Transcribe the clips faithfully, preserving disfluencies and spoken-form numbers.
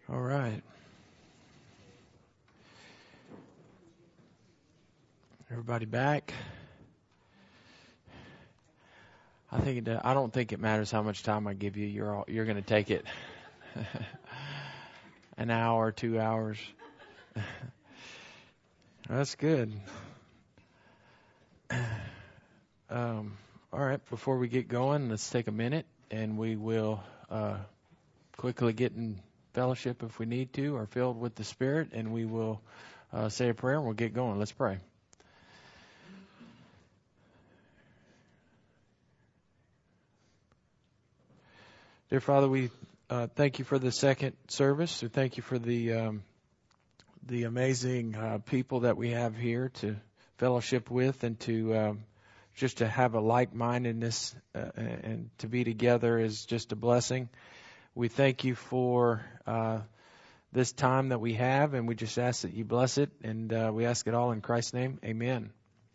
All right. Everybody back? I think it, I don't think it matters how much time I give you. You're all, you're going to take it. An hour, two hours. That's good. Um, all right. Before we get going, let's take a minute, and we will uh, quickly get in fellowship if we need to, or filled with the Spirit, and we will uh, say a prayer, and we'll get going. Let's pray. Dear Father, we uh, thank you for the second service. We thank you for the um, the amazing uh, people that we have here to fellowship with, and to um, just to have a like-mindedness uh, and to be together is just a blessing. We thank you for uh, this time that we have, and we just ask that you bless it, and uh, we ask it all in Christ's name. Amen.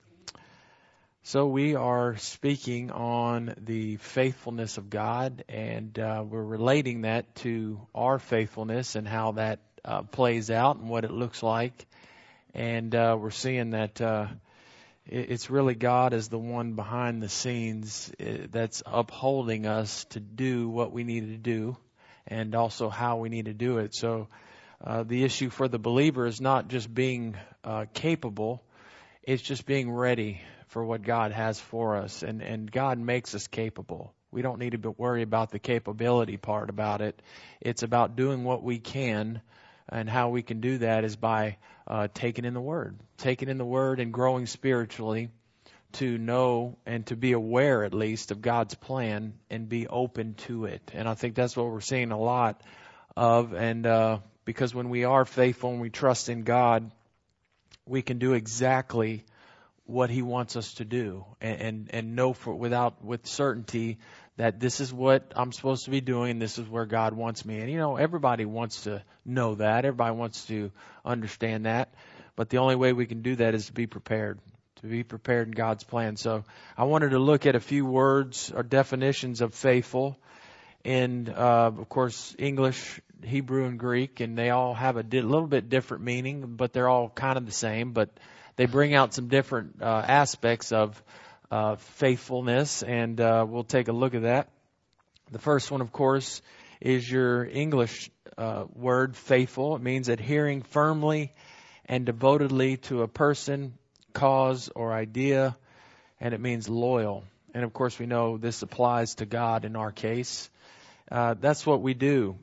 So we are speaking on the faithfulness of God, and uh, we're relating that to our faithfulness and how that uh, plays out and what it looks like. And uh, we're seeing that uh, it, it's really God as the one behind the scenes uh, that's upholding us to do what we need to do, and also how we need to do it. So uh, the issue for the believer is not just being uh, capable, it's just being ready for what God has for us. And, and God makes us capable. We don't need to worry about the capability part about it. It's about doing what we can, and how we can do that is by uh, taking in the Word. Taking in the Word and growing spiritually to know and to be aware at least of God's plan and be open to it. And I think that's what we're seeing a lot of. And uh, because when we are faithful and we trust in God, we can do exactly what He wants us to do, and, and, and know for without with certainty that this is what I'm supposed to be doing, and this is where God wants me. And you know, everybody wants to know that. Everybody wants to understand that. But the only way we can do that is to be prepared, to be prepared in God's plan. So I wanted to look at a few words or definitions of faithful in, uh, of course, English, Hebrew, and Greek, and they all have a di- little bit different meaning, but they're all kind of the same. But they bring out some different uh, aspects of uh, faithfulness, and uh, we'll take a look at that. The first one, of course, is your English uh, word, faithful. It means adhering firmly and devotedly to a person, cause, or idea, and it means loyal. And, of course, we know this applies to God in our case. Uh, that's what we do,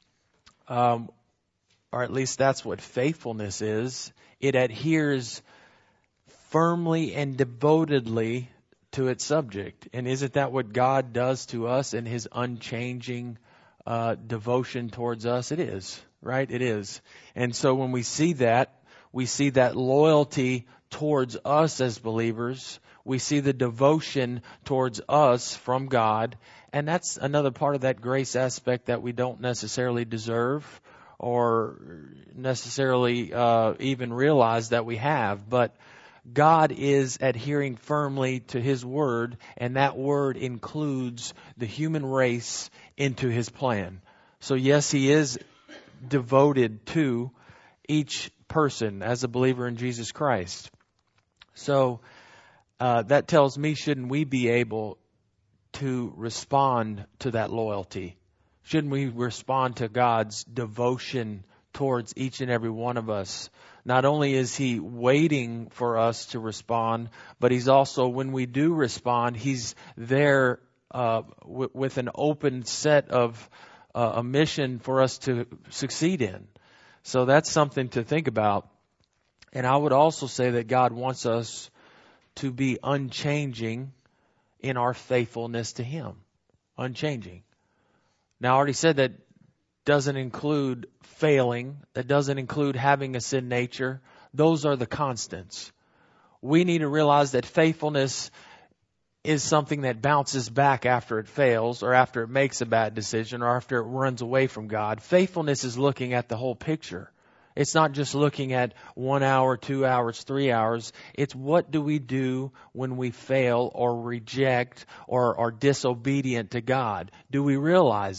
um, or at least that's what faithfulness is. It adheres firmly and devotedly to its subject. And isn't that what God does to us in His unchanging uh, devotion towards us? It is, right? It is. And so when we see that, we see that loyalty towards us as believers. We see the devotion towards us from God. And that's another part of that grace aspect that we don't necessarily deserve or necessarily uh, even realize that we have. But God is adhering firmly to His Word, and that Word includes the human race into His plan. So yes, He is devoted to each person as a believer in Jesus Christ. So uh, that tells me, shouldn't we be able to respond to that loyalty? Shouldn't we respond to God's devotion towards each and every one of us? Not only is He waiting for us to respond, but He's also, when we do respond, He's there uh, w- with an open set of uh, a mission for us to succeed in. So that's something to think about. And I would also say that God wants us to be unchanging in our faithfulness to Him. Unchanging. Now, I already said that doesn't include failing. That doesn't include having a sin nature. Those are the constants. We need to realize that faithfulness is something that bounces back after it fails, or after it makes a bad decision, or after it runs away from God. Faithfulness is looking at the whole picture. It's not just looking at one hour, two hours, three hours. It's what do we do when we fail or reject or are disobedient to God? Do we realize it?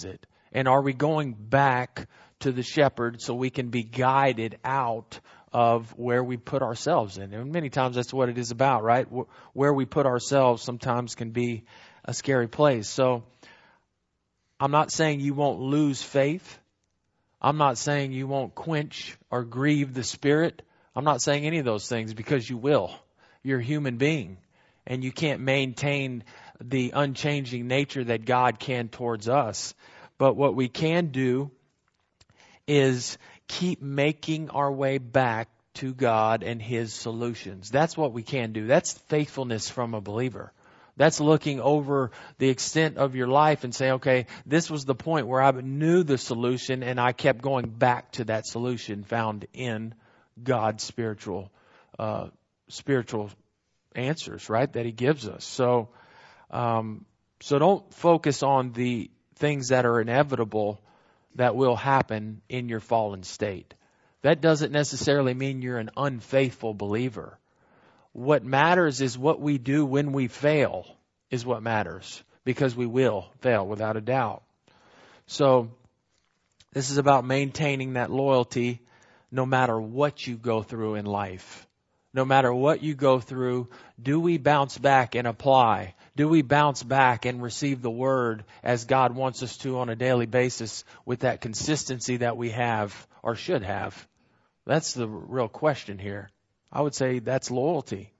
And are we going back to the shepherd so we can be guided out of where we put ourselves in? And many times that's what it is about, right? Where we put ourselves sometimes can be a scary place. So I'm not saying you won't lose faith. I'm not saying you won't quench or grieve the Spirit. I'm not saying any of those things, because you will. You're a human being, and you can't maintain the unchanging nature that God can towards us. But what we can do is keep making our way back to God and His solutions. That's what we can do. That's faithfulness from a believer. That's looking over the extent of your life and saying, okay, this was the point where I knew the solution and I kept going back to that solution found in God's spiritual, uh, spiritual answers, right, that He gives us. So, um, so don't focus on the things that are inevitable that will happen in your fallen state. That doesn't necessarily mean you're an unfaithful believer. What matters is what we do when we fail is what matters, because we will fail without a doubt. So this is about maintaining that loyalty no matter what you go through in life. No matter what you go through, do we bounce back and apply? Do we bounce back and receive the Word as God wants us to on a daily basis with that consistency that we have or should have? That's the real question here. I would say that's loyalty.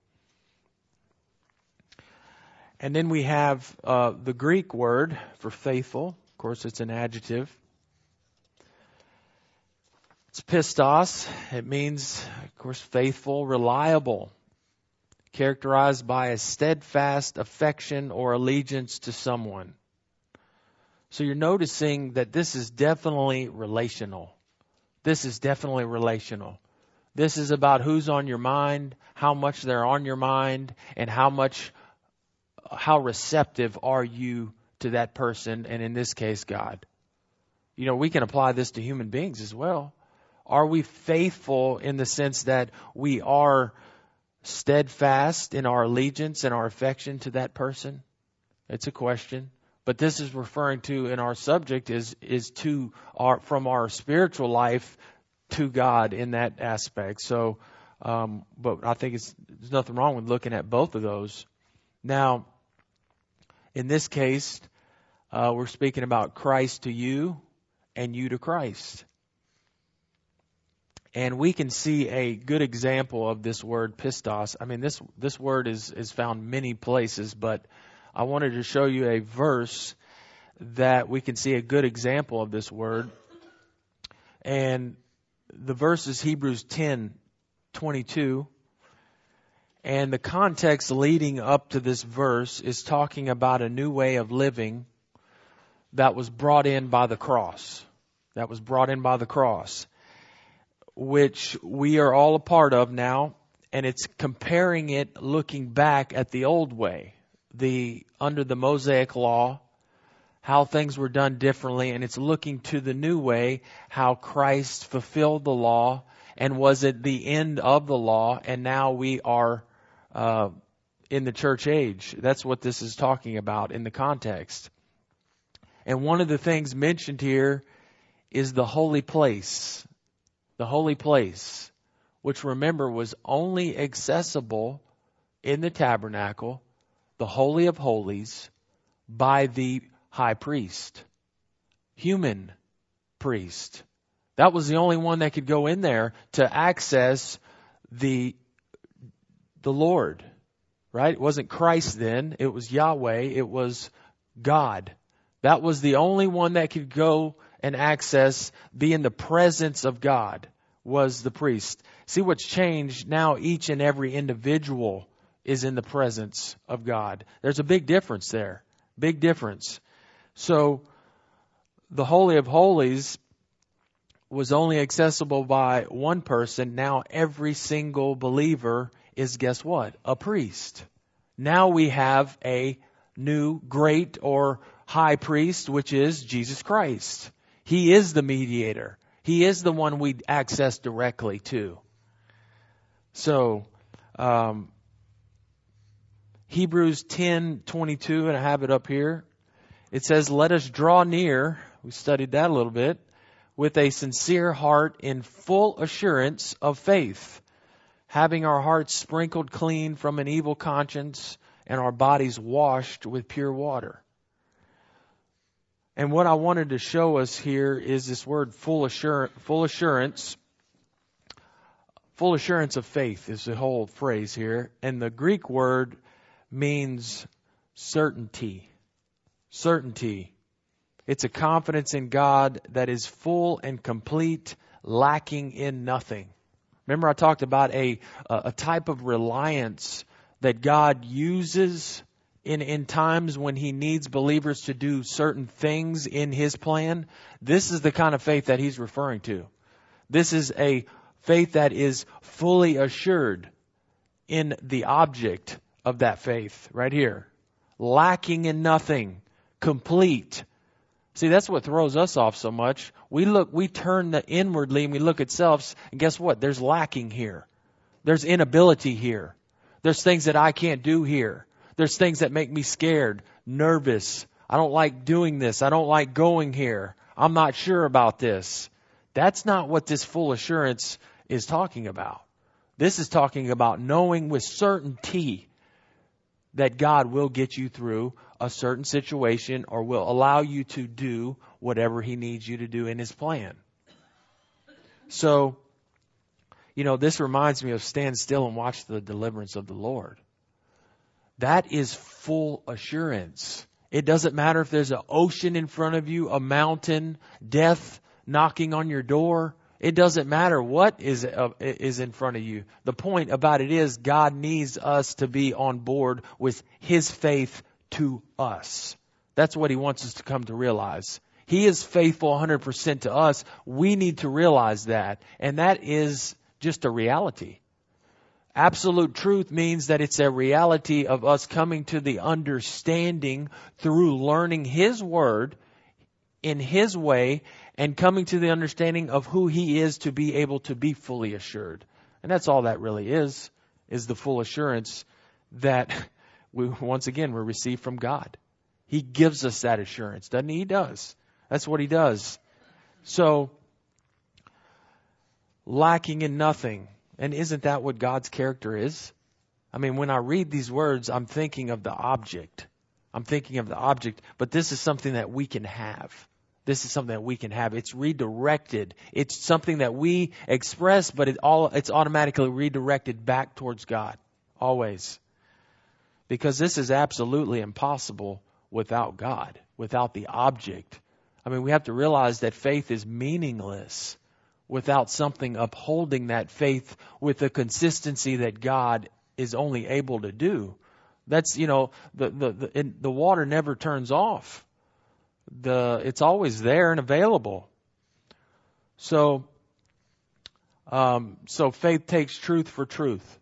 And then we have uh, the Greek word for faithful. Of course, it's an adjective. It's pistos. It means, of course, faithful, reliable, characterized by a steadfast affection or allegiance to someone. So you're noticing that this is definitely relational. This is definitely relational. This is about who's on your mind, how much they're on your mind, and how much, how receptive are you to that person, and in this case, God. You know, we can apply this to human beings as well. Are we faithful in the sense that we are steadfast in our allegiance and our affection to that person? It's a question. But this is referring to, in our subject, is is to our from our spiritual life to God in that aspect. So, um, but I think it's there's nothing wrong with looking at both of those. Now, in this case, uh, we're speaking about Christ to you and you to Christ. And we can see a good example of this word pistos. I mean, this this word is, is found many places, but I wanted to show you a verse that we can see a good example of this word. And the verse is Hebrews ten twenty-two. And the context leading up to this verse is talking about a new way of living that was brought in by the cross. That was brought in by the cross, which we are all a part of now. And it's comparing it, looking back at the old way, the under the Mosaic law, how things were done differently. And it's looking to the new way, how Christ fulfilled the law and was at the end of the law. And now we are uh, in the church age. That's what this is talking about in the context. And one of the things mentioned here is the holy place. The holy place, which remember was only accessible in the tabernacle, the Holy of Holies, by the high priest, human priest. That was the only one that could go in there to access the the Lord, right? It wasn't Christ then. It was Yahweh. It was God. That was the only one that could go and access, be in the presence of God, was the priest. See what's changed now? Each and every individual is in the presence of God. There's a big difference there. Big difference. So the Holy of Holies was only accessible by one person. Now every single believer is, guess what? A priest. Now we have a new great or high priest, which is Jesus Christ. He is the mediator. He is the one we access directly to. So, um, Hebrews ten twenty-two, and I have it up here. It says, "Let us draw near We studied that a little bit. With a sincere heart in full assurance of faith, having our hearts sprinkled clean from an evil conscience and our bodies washed with pure water. And what I wanted to show us here is this word full assurance, full assurance. Full assurance of faith is the whole phrase here. And the Greek word means certainty. Certainty. It's a confidence in God that is full and complete, lacking in nothing. Remember I talked about a, a type of reliance that God uses in, in times when He needs believers to do certain things in His plan. This is the kind of faith that He's referring to. This is a faith that is fully assured in the object of that faith right here. Lacking in nothing. Complete. See, that's what throws us off so much. We look, we turn the inwardly and we look at selves, and guess what? There's lacking here. There's inability here. There's things that I can't do here. There's things that make me scared, nervous. I don't like doing this. I don't like going here. I'm not sure about this. That's not what this full assurance is talking about. This is talking about knowing with certainty that God will get you through a certain situation or will allow you to do whatever He needs you to do in His plan. So, you know, this reminds me of stand still and watch the deliverance of the Lord. That is full assurance. It doesn't matter if there's an ocean in front of you, a mountain, death knocking on your door. It doesn't matter what is uh, is in front of you. The point about it is God needs us to be on board with His faith to us. That's what He wants us to come to realize. He is faithful one hundred percent to us. We need to realize that. And that is just a reality. Absolute truth means that it's a reality of us coming to the understanding through learning His Word in His way and coming to the understanding of who He is to be able to be fully assured. And that's all that really is, is the full assurance that we, once again, we receive from God. He gives us that assurance, doesn't He? He does. That's what He does. So, lacking in nothing. And isn't that what God's character is? I mean, when I read these words, I'm thinking of the object. I'm thinking of the object, but this is something that we can have. This is something that we can have. It's redirected. It's something that we express, but it all it's automatically redirected back towards God. Always. Because this is absolutely impossible without God, without the object. I mean, we have to realize that faith is meaningless without something upholding that faith with the consistency that God is only able to do. That's, you know, the the the, the water never turns off. The it's always there and available. So, um, so faith takes truth for truth.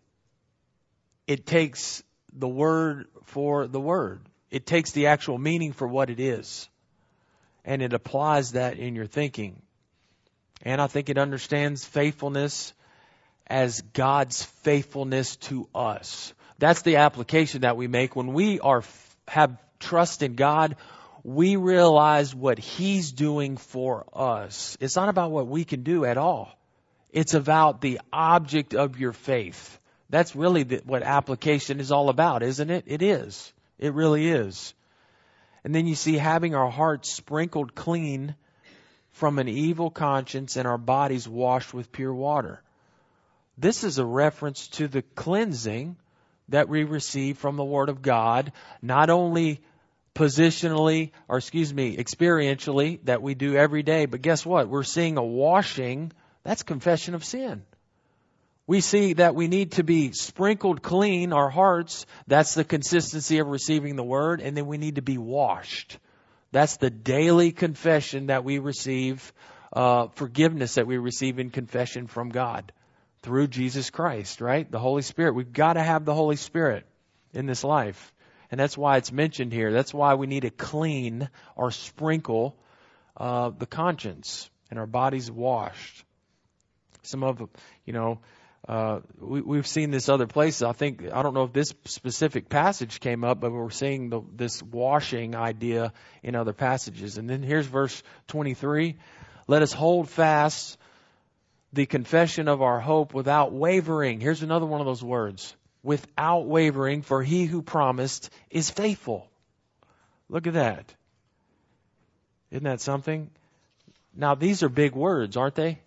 It takes the word for the word. It takes the actual meaning for what it is, and it applies that in your thinking. And I think it understands faithfulness as God's faithfulness to us. That's the application that we make when we are have trust in God. We realize what He's doing for us. It's not about what we can do at all. It's about the object of your faith. That's really the, what application is all about, isn't it? It is. It really is. And then you see having our hearts sprinkled clean from an evil conscience and our bodies washed with pure water. This is a reference to the cleansing that we receive from the Word of God, not only positionally, or excuse me, experientially, that we do every day. But guess what? We're seeing a washing. That's confession of sin. We see that we need to be sprinkled clean, our hearts. That's the consistency of receiving the Word. And then we need to be washed. That's the daily confession that we receive, uh, forgiveness that we receive in confession from God through Jesus Christ, right? The Holy Spirit. We've got to have the Holy Spirit in this life. And that's why it's mentioned here. That's why we need to clean or sprinkle uh, the conscience and our bodies washed. Some of, you know, Uh, we, we've seen this other places. I think, I don't know if this specific passage came up, but we're seeing the, this washing idea in other passages. And then here's verse twenty-three. Let us hold fast the confession of our hope without wavering. Here's another one of those words. Without wavering, for he who promised is faithful. Look at that. Isn't that something? Now, these are big words, aren't they?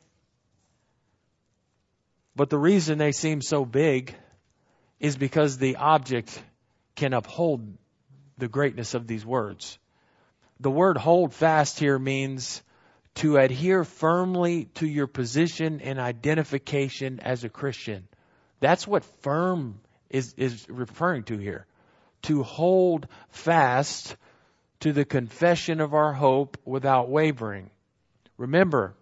But the reason they seem so big is because the object can uphold the greatness of these words. The word hold fast here means to adhere firmly to your position and identification as a Christian. That's what firm is, is referring to here. To hold fast to the confession of our hope without wavering. Remember,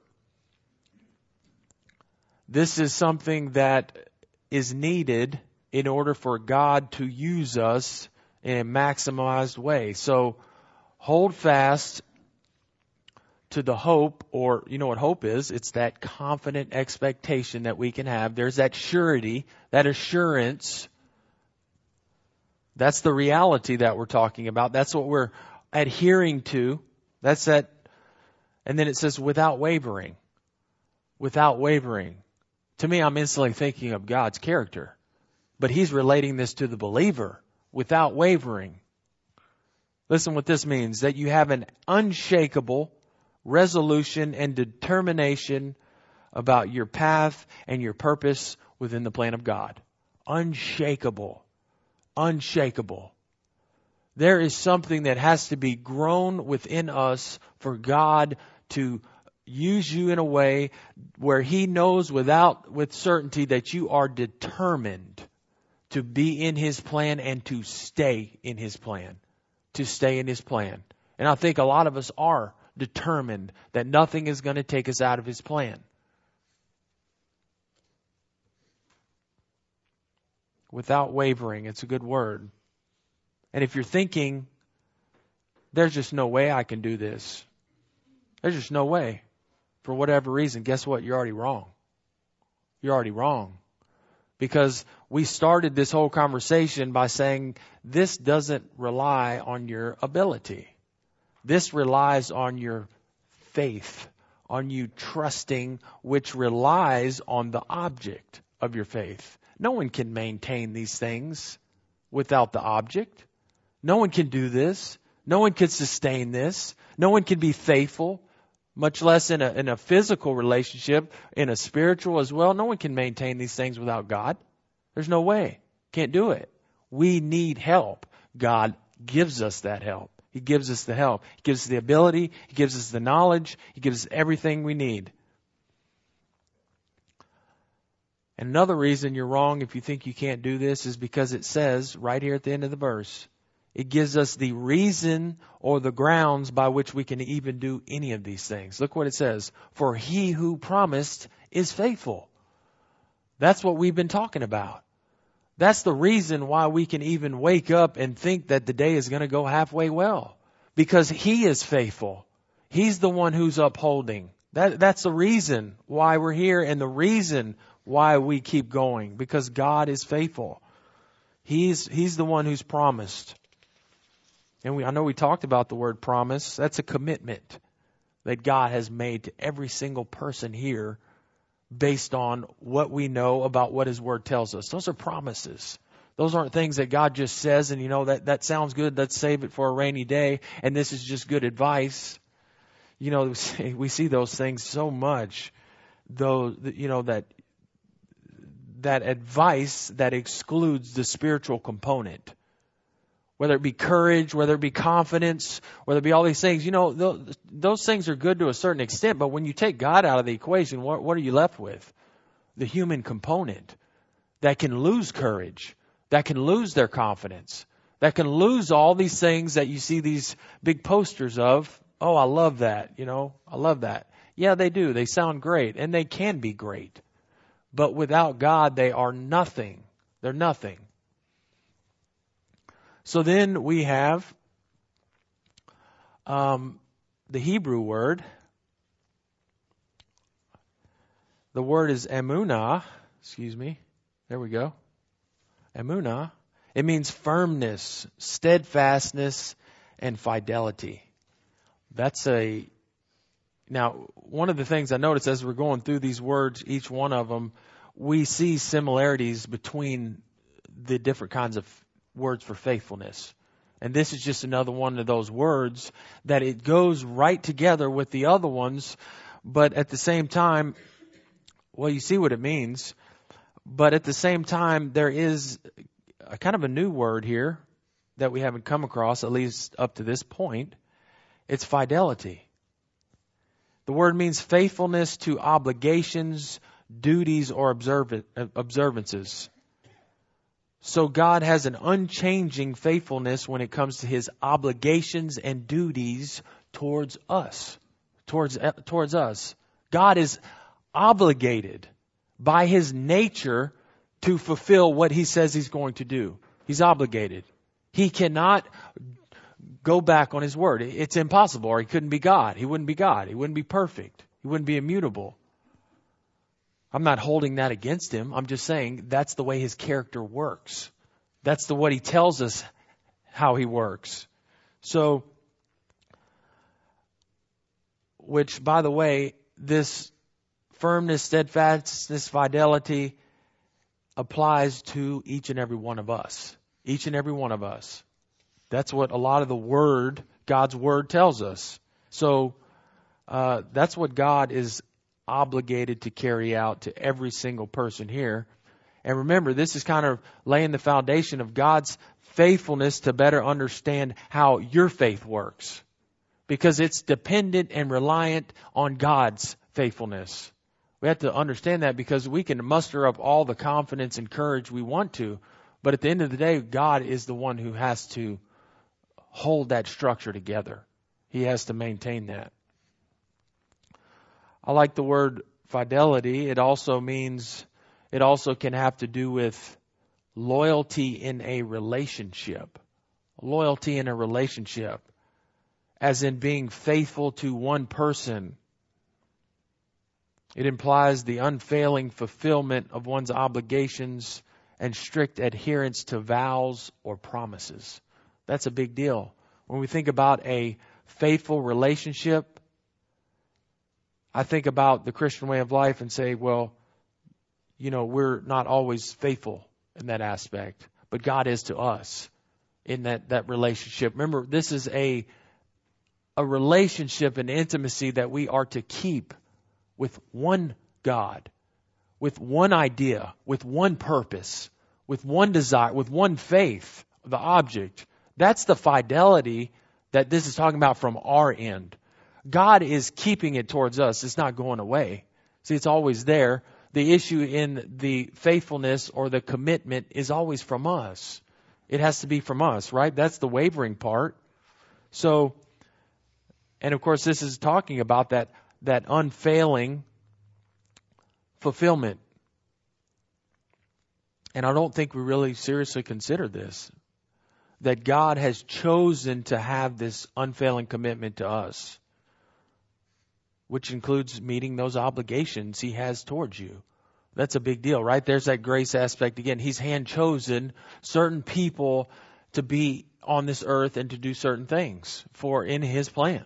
this is something that is needed in order for God to use us in a maximized way. So hold fast to the hope, or you know what hope is? It's that confident expectation that we can have. There's that surety, that assurance. That's the reality that we're talking about. That's what we're adhering to. That's that. And then it says without wavering. Without wavering. To me, I'm instantly thinking of God's character. But he's relating this to the believer without wavering. Listen what this means. That you have an unshakable resolution and determination about your path and your purpose within the plan of God. Unshakable. Unshakable. There is something that has to be grown within us for God to use you in a way where he knows without, with certainty that you are determined to be in his plan and to stay in his plan. To stay in his plan. And I think a lot of us are determined that nothing is going to take us out of his plan. Without wavering, it's a good word. And if you're thinking, there's just no way I can do this. There's just no way. For whatever reason, guess what? You're already wrong. You're already wrong. Because we started this whole conversation by saying this doesn't rely on your ability. This relies on your faith, on you trusting, which relies on the object of your faith. No one can maintain these things without the object. No one can do this. No one can sustain this. No one can be faithful. Much less in a, in a physical relationship, in a spiritual as well. No one can maintain these things without God. There's no way. Can't do it. We need help. God gives us that help. He gives us the help. He gives us the ability. He gives us the knowledge. He gives us everything we need. And another reason you're wrong if you think you can't do this is because it says right here at the end of the verse, it gives us the reason or the grounds by which we can even do any of these things. Look what it says. For he who promised is faithful. That's what we've been talking about. That's the reason why we can even wake up and think that the day is going to go halfway well. Because he is faithful. He's the one who's upholding. That, that's the reason why we're here and the reason why we keep going. Because God is faithful. He's, he's the one who's promised. And we, I know we talked about the word promise. That's a commitment that God has made to every single person here based on what we know about what his word tells us. Those are promises. Those aren't things that God just says and, you know, that, that sounds good. Let's save it for a rainy day. And this is just good advice. You know, we see those things so much, though, you know, that that advice that excludes the spiritual component. Whether it be courage, whether it be confidence, whether it be all these things, you know, those, those things are good to a certain extent. But when you take God out of the equation, what, what are you left with? The human component that can lose courage, that can lose their confidence, that can lose all these things that you see these big posters of. Oh, I love that. You know, I love that. Yeah, they do. They sound great and they can be great. But without God, they are nothing. They're nothing. So then we have um, the Hebrew word. The word is emunah, excuse me. There we go. Emunah. It means firmness, steadfastness, and fidelity. That's a, now, one of the things I noticed as we're going through these words, each one of them, we see similarities between the different kinds of words for faithfulness. And this is just another one of those words that it goes right together with the other ones, but at the same time, well, you see what it means, but at the same time, there is a kind of a new word here that we haven't come across, at least up to this point. It's fidelity. The word means faithfulness to obligations, duties, or observ- observances. So God has an unchanging faithfulness when it comes to His obligations and duties towards us. Towards, towards us. God is obligated by His nature to fulfill what He says He's going to do. He's obligated. He cannot go back on His word. It's impossible, or He couldn't be God. He wouldn't be God. He wouldn't be perfect. He wouldn't be immutable. I'm not holding that against Him. I'm just saying that's the way His character works. That's the what He tells us how He works. So, which, by the way, this firmness, steadfastness, fidelity applies to each and every one of us. Each and every one of us. That's what a lot of the Word, God's Word tells us. So, uh, that's what God is obligated to carry out to every single person here. And remember, this is kind of laying the foundation of God's faithfulness to better understand how your faith works. Because it's dependent and reliant on God's faithfulness. We have to understand that, because we can muster up all the confidence and courage we want to. But at the end of the day, God is the one who has to hold that structure together. He has to maintain that. I like the word fidelity. It also means, it also can have to do with loyalty in a relationship. Loyalty in a relationship. As in being faithful to one person. It implies the unfailing fulfillment of one's obligations and strict adherence to vows or promises. That's a big deal. When we think about a faithful relationship, I think about the Christian way of life and say, well, you know, we're not always faithful in that aspect, but God is to us in that, that relationship. Remember, this is a, a relationship and intimacy that we are to keep with one God, with one idea, with one purpose, with one desire, with one faith, the object. That's the fidelity that this is talking about from our end. God is keeping it towards us. It's not going away. See, it's always there. The issue in the faithfulness or the commitment is always from us. It has to be from us, right? That's the wavering part. So, and of course, this is talking about that, that unfailing fulfillment. And I don't think we really seriously consider this. That God has chosen to have this unfailing commitment to us. Which includes meeting those obligations He has towards you. That's a big deal, right? There's that grace aspect again. He's hand chosen certain people to be on this earth and to do certain things for in His plan.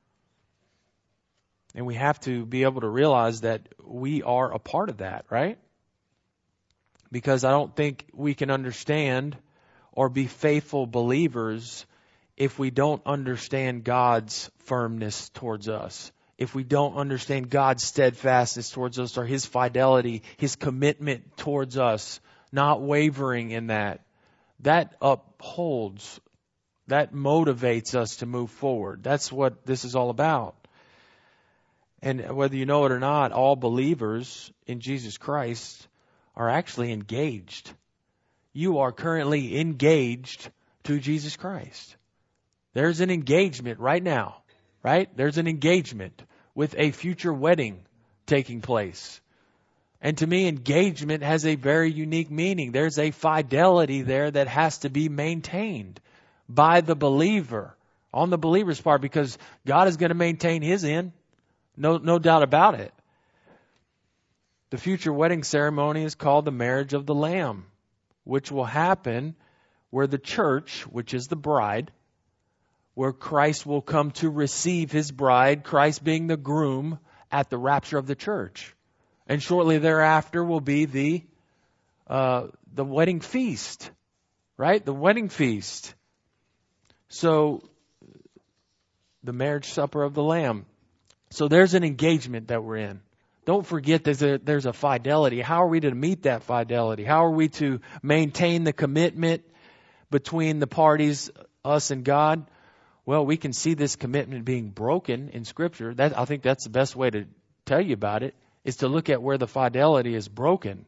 And we have to be able to realize that we are a part of that, right? Because I don't think we can understand or be faithful believers if we don't understand God's firmness towards us. If we don't understand God's steadfastness towards us, or His fidelity, His commitment towards us, not wavering in that, that upholds, that motivates us to move forward. That's what this is all about. And whether you know it or not, all believers in Jesus Christ are actually engaged. You are currently engaged to Jesus Christ. There's an engagement right now, right? There's an engagement with a future wedding taking place. And to me, engagement has a very unique meaning. There's a fidelity there that has to be maintained by the believer, on the believer's part, because God is going to maintain His end. No, no doubt about it. The future wedding ceremony is called the marriage of the Lamb, which will happen where the church, which is the bride, where Christ will come to receive his bride, Christ being the groom, at the rapture of the church. And shortly thereafter will be the uh, the wedding feast, right? The wedding feast. So, the marriage supper of the Lamb. So there's an engagement that we're in. Don't forget there's a, there's a fidelity. How are we to meet that fidelity? How are we to maintain the commitment between the parties, us and God? Well, we can see this commitment being broken in Scripture. That, I think that's the best way to tell you about it, is to look at where the fidelity is broken.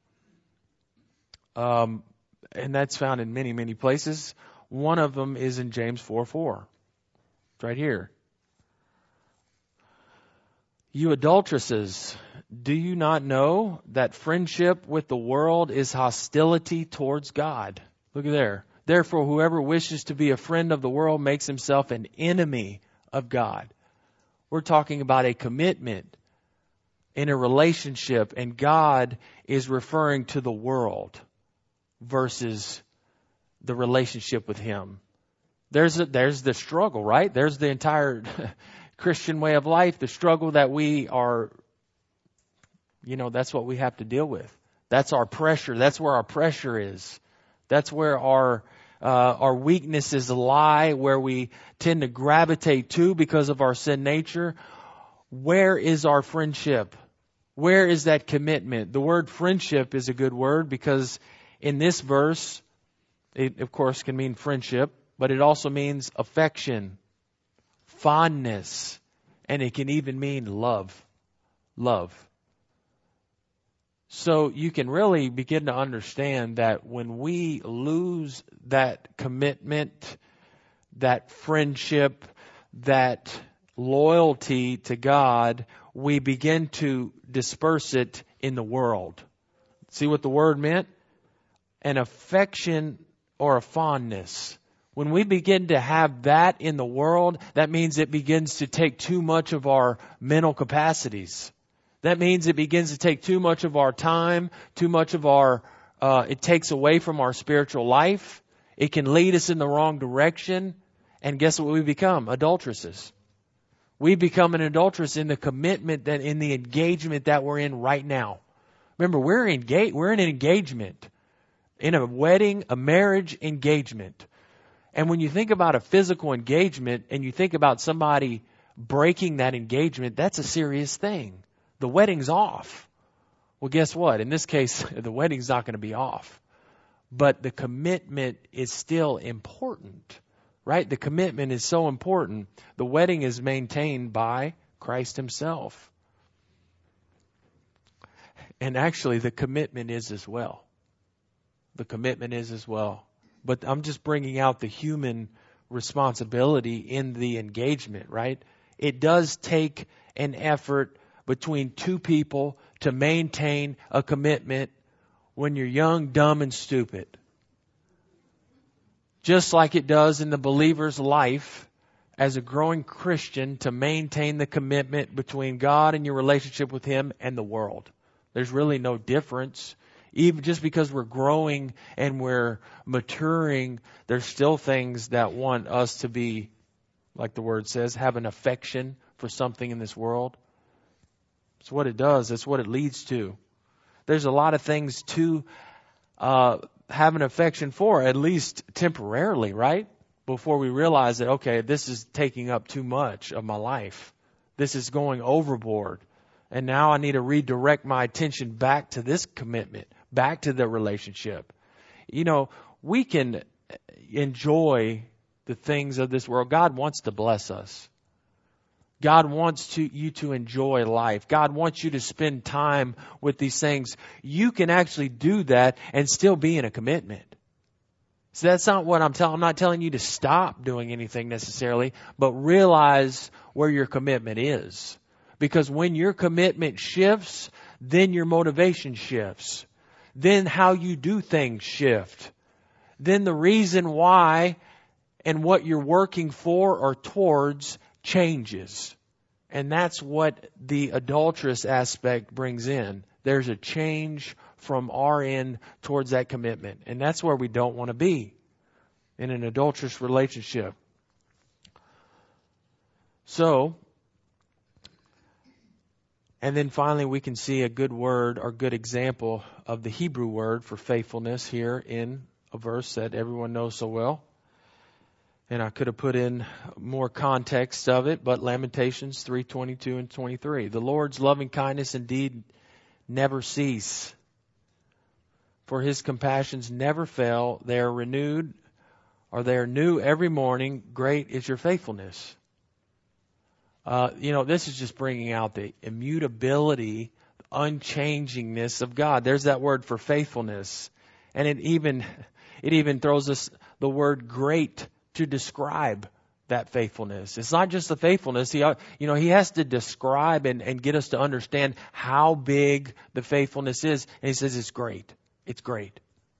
Um, and that's found in many, many places. One of them is in James four four. It's right here. You adulteresses, do you not know that friendship with the world is hostility towards God? Look at there. Therefore, whoever wishes to be a friend of the world makes himself an enemy of God. We're talking about a commitment in a relationship, and God is referring to the world versus the relationship with Him. There's a, there's the struggle, right? There's the entire Christian way of life, the struggle that we are, you know, that's what we have to deal with. That's our pressure. That's where our pressure is. That's where our uh, our weaknesses lie, where we tend to gravitate to because of our sin nature. Where is our friendship? Where is that commitment? The word friendship is a good word because in this verse, it of course can mean friendship, but it also means affection, fondness, and it can even mean love. Love. So you can really begin to understand that when we lose that commitment, that friendship, that loyalty to God, we begin to disperse it in the world. See what the word meant? An affection or a fondness. When we begin to have that in the world, that means it begins to take too much of our mental capacities. That means it begins to take too much of our time, too much of our, uh, it takes away from our spiritual life. It can lead us in the wrong direction. And guess what we become? Adulteresses. We become an adulteress in the commitment, that in the engagement that we're in right now. Remember, we're engaged, we're in an engagement, in a wedding, a marriage engagement. And when you think about a physical engagement and you think about somebody breaking that engagement, that's a serious thing. The wedding's off. Well, guess what? In this case, the wedding's not going to be off. But the commitment is still important, right? The commitment is so important. The wedding is maintained by Christ Himself. And actually, the commitment is as well. The commitment is as well. But I'm just bringing out the human responsibility in the engagement, right? It does take an effort between two people to maintain a commitment when you're young, dumb, and stupid. Just like it does in the believer's life as a growing Christian to maintain the commitment between God and your relationship with Him and the world. There's really no difference. Even just because we're growing and we're maturing, there's still things that want us to be, like the word says, have an affection for something in this world. It's what it does. It's what it leads to. There's a lot of things to uh, have an affection for, at least temporarily, right? Before we realize that, okay, this is taking up too much of my life. This is going overboard. And now I need to redirect my attention back to this commitment, back to the relationship. You know, we can enjoy the things of this world. God wants to bless us. God wants to, you to enjoy life. God wants you to spend time with these things. You can actually do that and still be in a commitment. So that's not what I'm telling. I'm not telling you to stop doing anything necessarily, but realize where your commitment is. Because when your commitment shifts, then your motivation shifts. Then how you do things shift. Then the reason why and what you're working for or towards changes. And that's what the adulterous aspect brings in. There's a change from our end towards that commitment. And that's where we don't want to be in an adulterous relationship. So, and then finally we can see a good word or good example of the Hebrew word for faithfulness here in a verse that everyone knows so well. And I could have put in more context of it, but Lamentations three twenty-two and twenty-three. The Lord's loving kindness indeed never cease, for His compassions never fail. They are renewed, or they are new every morning. Great is your faithfulness. Uh, you know, this is just bringing out the immutability, unchangingness of God. There's that word for faithfulness. And it even, it even throws us the word great to describe that faithfulness. It's not just the faithfulness. He, you know, he has to describe and, and get us to understand how big the faithfulness is. And he says it's great. It's great.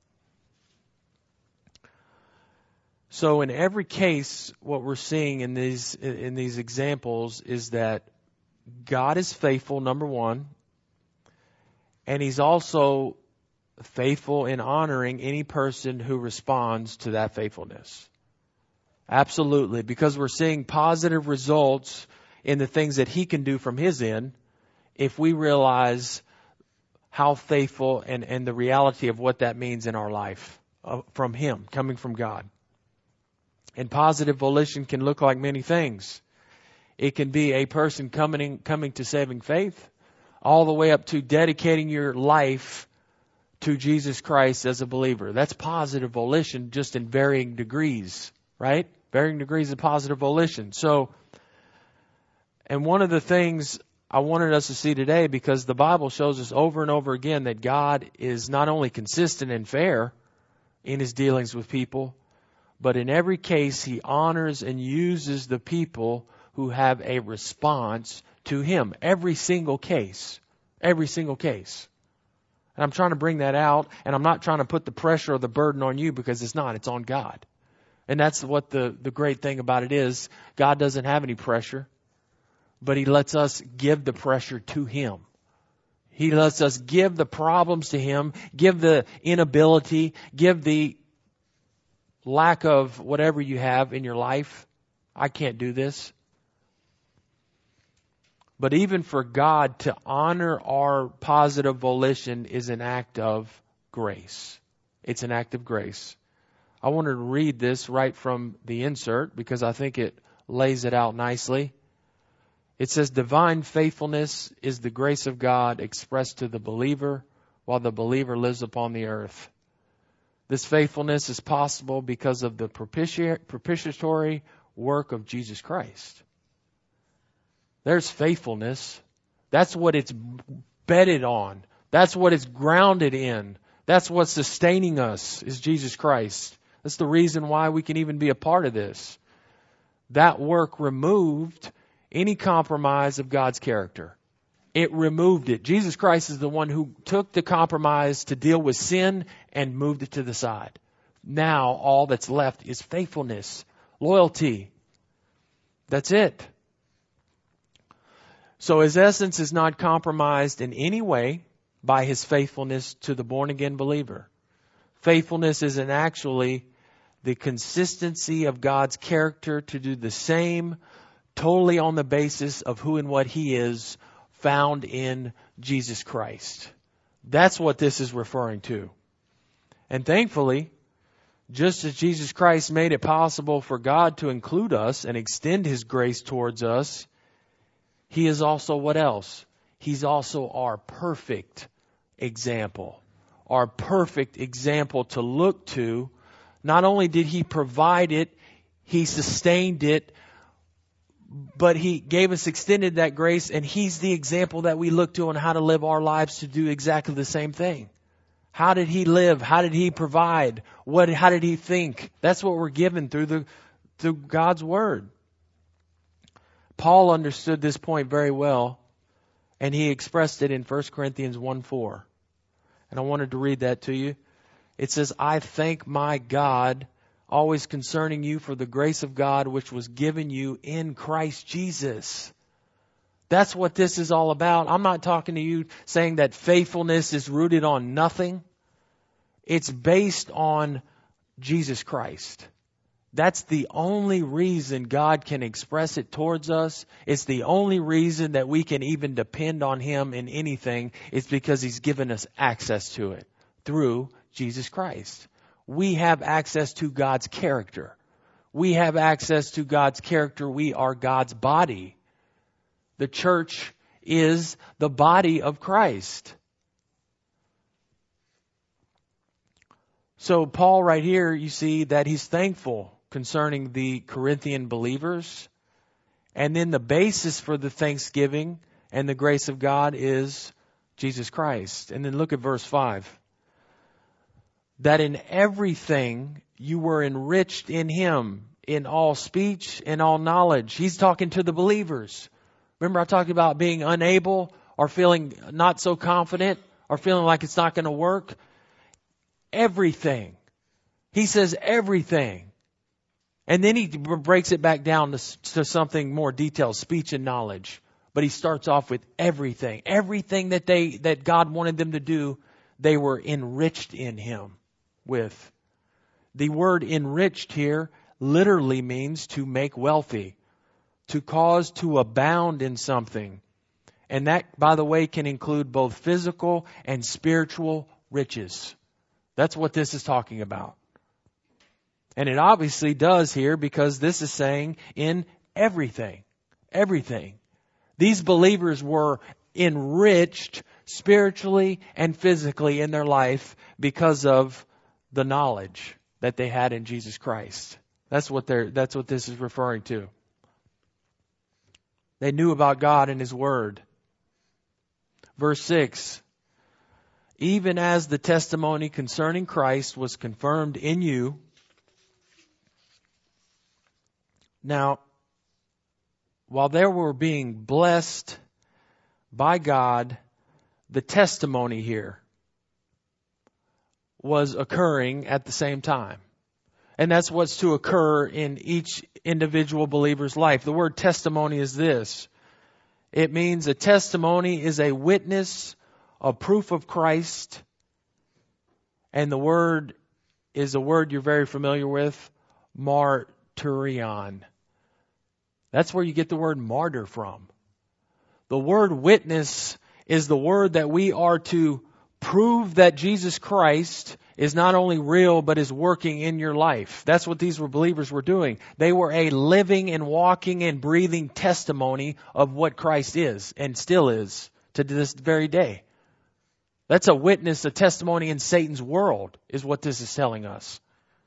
So in every case, what we're seeing in these in these examples is that God is faithful, number one, and He's also faithful in honoring any person who responds to that faithfulness. Absolutely, because we're seeing positive results in the things that He can do from His end if we realize how faithful and, and the reality of what that means in our life uh, from Him, coming from God. And positive volition can look like many things. It can be a person coming coming to saving faith, all the way up to dedicating your life to Jesus Christ as a believer. That's positive volition, just in varying degrees, right? Varying degrees of positive volition. So, and one of the things I wanted us to see today, because the Bible shows us over and over again that God is not only consistent and fair in His dealings with people, but in every case, He honors and uses the people who have a response to Him. Every single case. Every single case. And I'm trying to bring that out, and I'm not trying to put the pressure or the burden on you, because it's not. It's on God. And that's what the, the great thing about it is. God doesn't have any pressure, but He lets us give the pressure to Him. He lets us give the problems to Him, give the inability, give the lack of whatever you have in your life. I can't do this. But even for God to honor our positive volition is an act of grace. It's an act of grace. I wanted to read this right from the insert because I think it lays it out nicely. It says, divine faithfulness is the grace of God expressed to the believer while the believer lives upon the earth. This faithfulness is possible because of the propiti- propitiatory work of Jesus Christ. There's faithfulness. That's what it's bedded on. That's what it's grounded in. That's what's sustaining us, is Jesus Christ. That's the reason why we can even be a part of this. That work removed any compromise of God's character. It removed it. Jesus Christ is the one who took the compromise to deal with sin and moved it to the side. Now all that's left is faithfulness, loyalty. That's it. So His essence is not compromised in any way by His faithfulness to the born-again believer. Faithfulness isn't actually the consistency of God's character to do the same, totally on the basis of who and what He is, found in Jesus Christ. That's what this is referring to. And thankfully, just as Jesus Christ made it possible for God to include us and extend His grace towards us, He is also what else? He's also our perfect example. Our perfect example to look to. Not only did He provide it, He sustained it, but He gave us, extended that grace, and He's the example that we look to on how to live our lives to do exactly the same thing. How did He live? How did He provide? What? How did He think? That's what we're given through the through God's Word. Paul understood this point very well, and he expressed it in First Corinthians one four. And I wanted to read that to you. It says, I thank my God always concerning you for the grace of God which was given you in Christ Jesus. That's what this is all about. I'm not talking to you saying that faithfulness is rooted on nothing. It's based on Jesus Christ. That's the only reason God can express it towards us. It's the only reason that we can even depend on Him in anything. It's because He's given us access to it through Jesus Christ. We have access to God's character. We have access to God's character. We are God's body. The church is the body of Christ. So Paul right here, you see that he's thankful concerning the Corinthian believers. And then the basis for the thanksgiving and the grace of God is Jesus Christ. And then look at verse five. That in everything you were enriched in Him, in all speech and all knowledge. He's talking to the believers. Remember I talked about being unable or feeling not so confident or feeling like it's not going to work? Everything. He says everything. And then he breaks it back down to, to something more detailed, speech and knowledge. But he starts off with everything. Everything that they that God wanted them to do, they were enriched in Him with. The word enriched here literally means to make wealthy, to cause to abound in something. And that, by the way, can include both physical and spiritual riches. That's what this is talking about. And it obviously does here because this is saying in everything. Everything. These believers were enriched spiritually and physically in their life because of the knowledge that they had in Jesus Christ. That's what they're, that's what this is referring to. They knew about God and His Word. Verse six. Even as the testimony concerning Christ was confirmed in you. Now, while they were being blessed by God, the testimony here was occurring at the same time. And that's what's to occur in each individual believer's life. The word testimony is this. It means a testimony is a witness, a proof of Christ. And the word is a word you're very familiar with, martyrion. That's where you get the word martyr from. The word witness is the word that we are to prove that Jesus Christ is not only real, but is working in your life. That's what these believers were doing. They were a living and walking and breathing testimony of what Christ is and still is to this very day. That's a witness, a testimony in Satan's world is what this is telling us.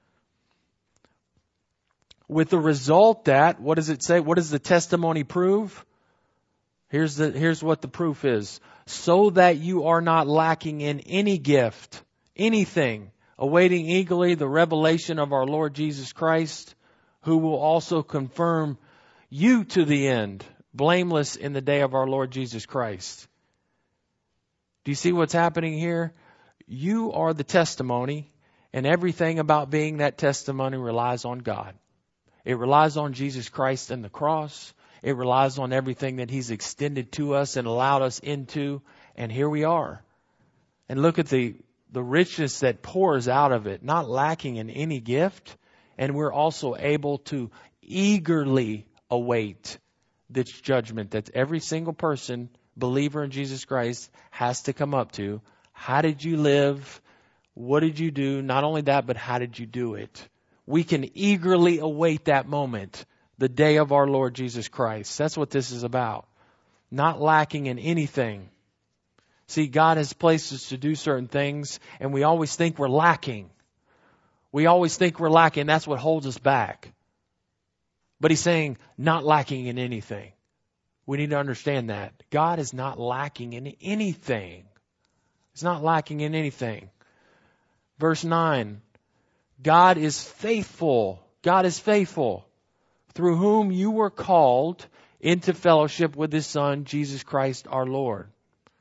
With the result that, what does it say? What does the testimony prove? Here's the, here's what the proof is. So that you are not lacking in any gift, anything, awaiting eagerly the revelation of our Lord Jesus Christ, who will also confirm you to the end, blameless in the day of our Lord Jesus Christ. Do you see what's happening here? You are the testimony, and everything about being that testimony relies on God. It relies on Jesus Christ and the cross. It relies on everything that He's extended to us and allowed us into. And here we are. And look at the, the richness that pours out of it, not lacking in any gift. And we're also able to eagerly await this judgment that every single person, believer in Jesus Christ, has to come up to. How did you live? What did you do? Not only that, but how did you do it? We can eagerly await that moment, the day of our Lord Jesus Christ. That's what this is about. Not lacking in anything. See, God has placed us to do certain things, and we always think we're lacking. We always think we're lacking. That's what holds us back. But He's saying, not lacking in anything. We need to understand that. God is not lacking in anything. He's not lacking in anything. Verse nine. God is faithful. God is faithful. Through whom you were called into fellowship with His Son, Jesus Christ our Lord.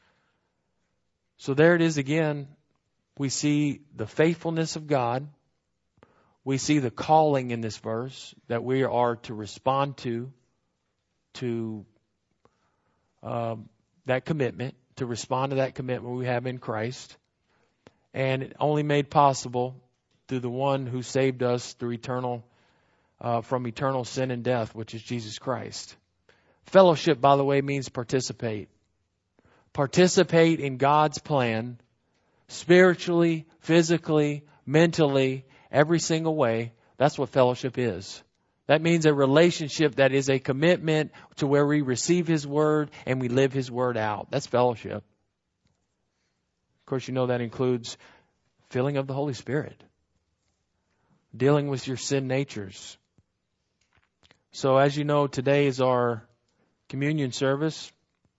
So there it is again. We see the faithfulness of God. We see the calling in this verse that we are to respond to, to um, that commitment, to respond to that commitment we have in Christ. And it only made possible through the one who saved us through eternal, uh, from eternal sin and death, which is Jesus Christ. Fellowship, by the way, means participate. Participate in God's plan, spiritually, physically, mentally, every single way. That's what fellowship is. That means a relationship that is a commitment to where we receive His Word and we live His Word out. That's fellowship. Of course, you know that includes filling of the Holy Spirit, dealing with your sin natures. So as you know, today is our communion service.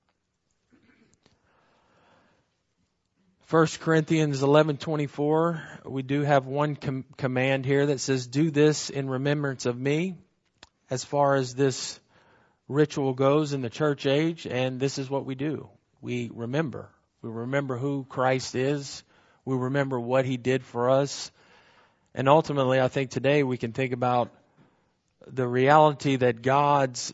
First Corinthians eleven twenty-four, we do have one com- command here that says, do this in remembrance of me, as far as this ritual goes in the church age, and this is what we do. We remember. We remember who Christ is. We remember what He did for us. And ultimately, I think today we can think about the reality that God's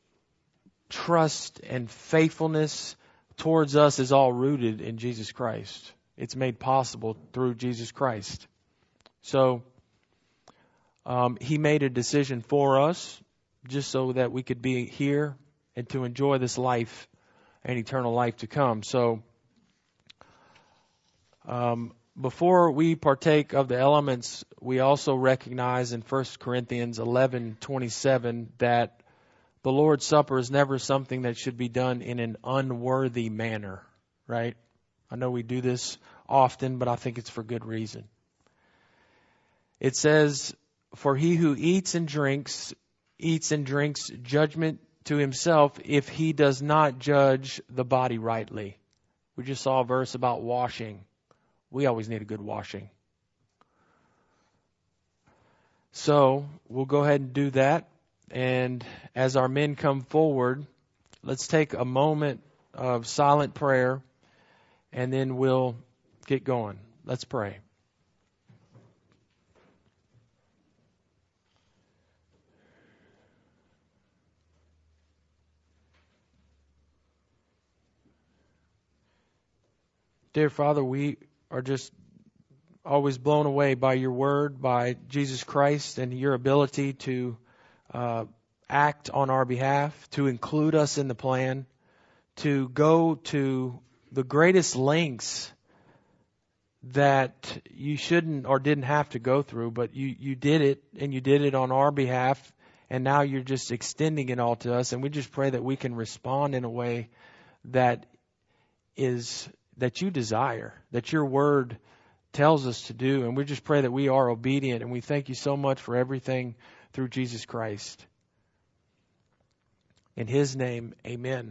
trust and faithfulness towards us is all rooted in Jesus Christ. It's made possible through Jesus Christ. So um, He made a decision for us just so that we could be here and to enjoy this life and eternal life to come. So um, before we partake of the elements, we also recognize in First Corinthians eleven twenty-seven that the Lord's Supper is never something that should be done in an unworthy manner, right? I know we do this often, but I think it's for good reason. It says, for he who eats and drinks, eats and drinks judgment to himself if he does not judge the body rightly. We just saw a verse about washing. We always need a good washing. So we'll go ahead and do that. And as our men come forward, let's take a moment of silent prayer, and then we'll get going. Let's pray. Dear Father, we are just always blown away by your word, by Jesus Christ, and your ability to Uh, act on our behalf, to include us in the plan, to go to the greatest lengths that you shouldn't or didn't have to go through, but you, you did it, and you did it on our behalf, and now you're just extending it all to us, and we just pray that we can respond in a way that is that you desire, that your word tells us to do, and we just pray that we are obedient, and we thank you so much for everything through Jesus Christ. In His name, amen.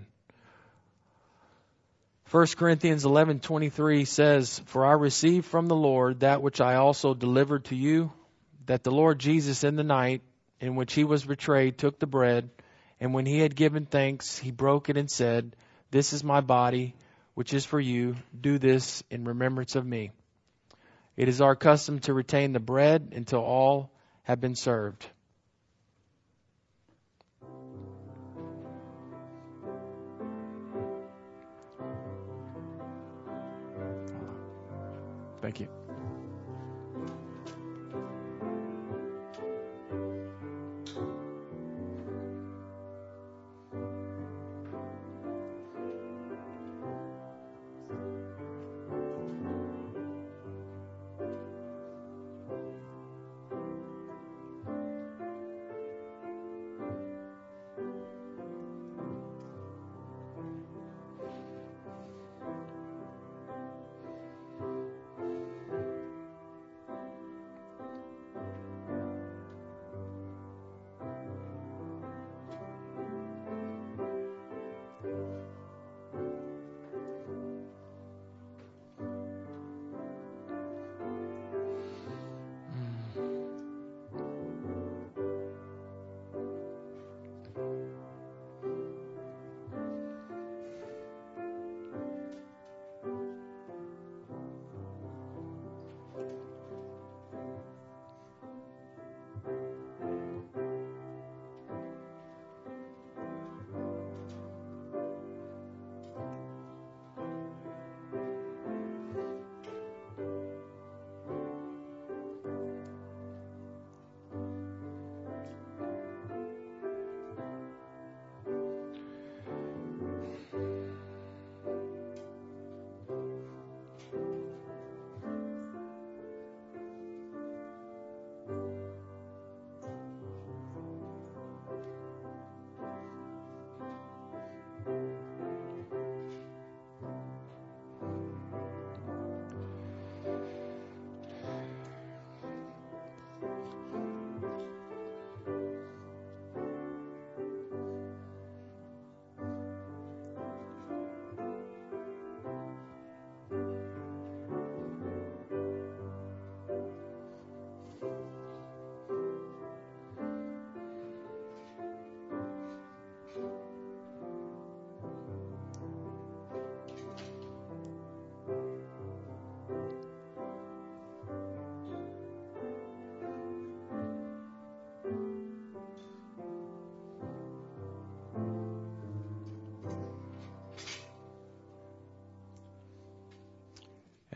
First Corinthians eleven twenty-three says, for I received from the Lord that which I also delivered to you, that the Lord Jesus in the night in which He was betrayed took the bread, and when He had given thanks, He broke it and said, this is my body, which is for you. Do this in remembrance of me. It is our custom to retain the bread until all have been served. Thank you.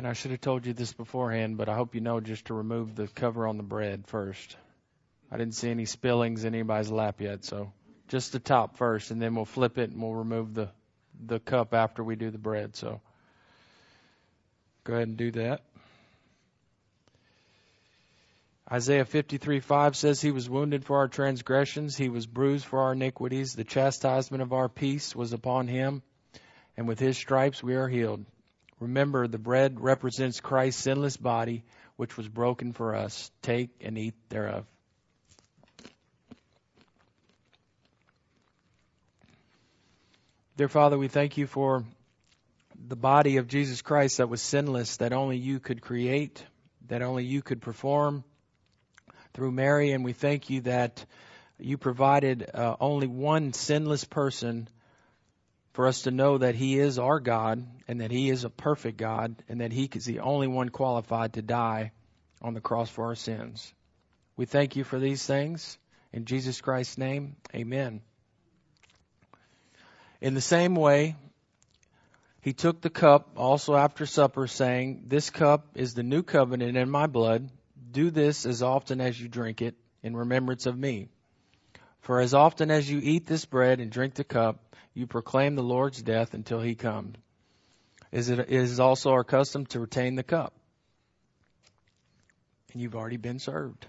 And I should have told you this beforehand, but I hope you know just to remove the cover on the bread first. I didn't see any spillings in anybody's lap yet, so just the top first, and then we'll flip it and we'll remove the, the cup after we do the bread. So go ahead and do that. Isaiah fifty-three five says, He was wounded for our transgressions, He was bruised for our iniquities. The chastisement of our peace was upon Him, and with His stripes we are healed. Remember, the bread represents Christ's sinless body, which was broken for us. Take and eat thereof. Dear Father, we thank you for the body of Jesus Christ that was sinless, that only you could create, that only you could perform through Mary. And we thank you that you provided uh, only one sinless person for us to know that He is our God and that He is a perfect God and that He is the only one qualified to die on the cross for our sins. We thank you for these things. In Jesus Christ's name, amen. In the same way, He took the cup also after supper, saying, This cup is the new covenant in my blood. Do this as often as you drink it in remembrance of me. For as often as you eat this bread and drink the cup, you proclaim the Lord's death until He comes. Is it is also our custom to retain the cup. And you've already been served.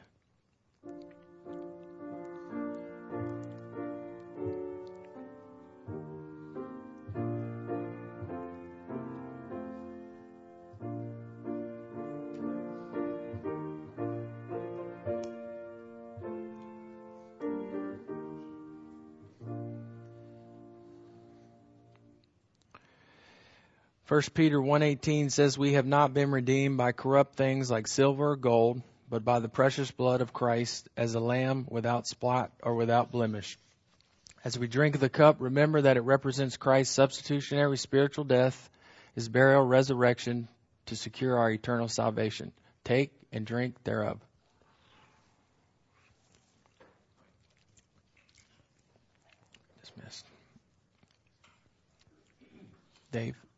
First Peter one eighteen says, We have not been redeemed by corrupt things like silver or gold, but by the precious blood of Christ, as a lamb without spot or without blemish. As we drink the cup, remember that it represents Christ's substitutionary spiritual death, His burial, resurrection, to secure our eternal salvation. Take and drink thereof. Dismissed. Dave.